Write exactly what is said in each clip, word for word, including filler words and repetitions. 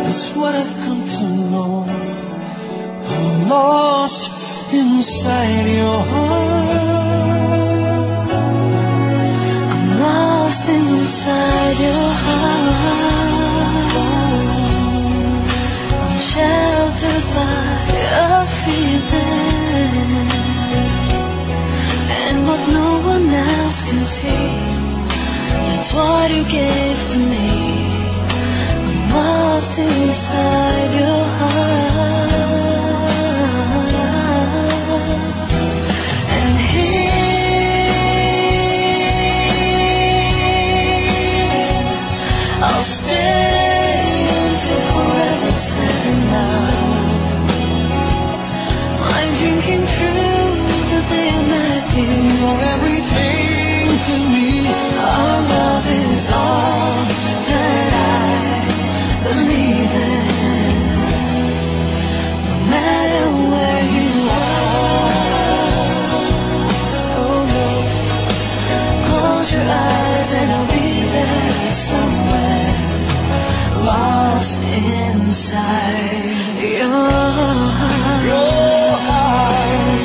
That's what I've come to know. I'm lost inside your heart. I'm lost inside your heart. I'm sheltered by your feeling, and what no one else can see, that's what you gave to me. I'm lost inside your heart. And here I'll stay until forever said now. I'm drinking through the day I met you. You're everything to me. Our love is all that I believe in. No matter where you are, oh no, close your eyes and I'll be there somewhere, lost inside your heart. Your heart.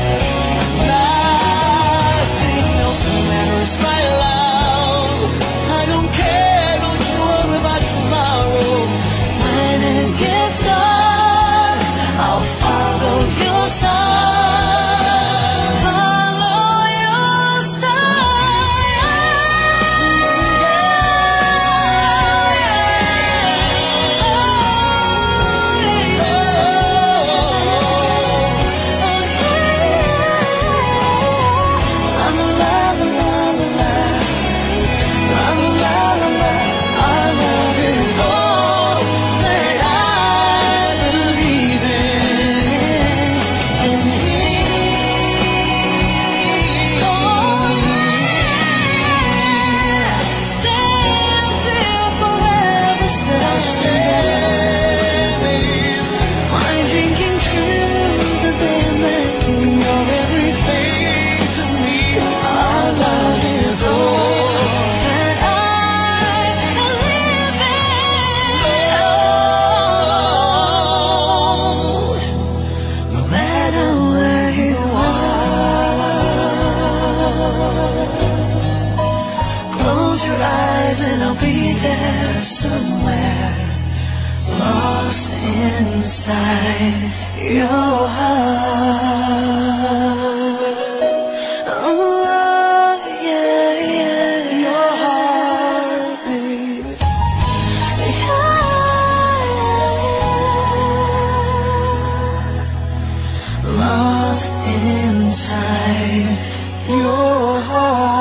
Nothing else matters right loud. I don't care, don't you worry about tomorrow. When it gets dark, I'll follow your star. Follow your I'm a la la la la la. I'm a la la la. Our love is All that I believe in. in Oh, Stay until forever standing. I'm drinking through the day I met you. You're everything to me. Our love is all That I live in. No matter where you are, close your eyes and I'll be there somewhere, lost inside your heart. Oh, yeah, yeah, your heart, baby. yeah. Lost inside Your heart.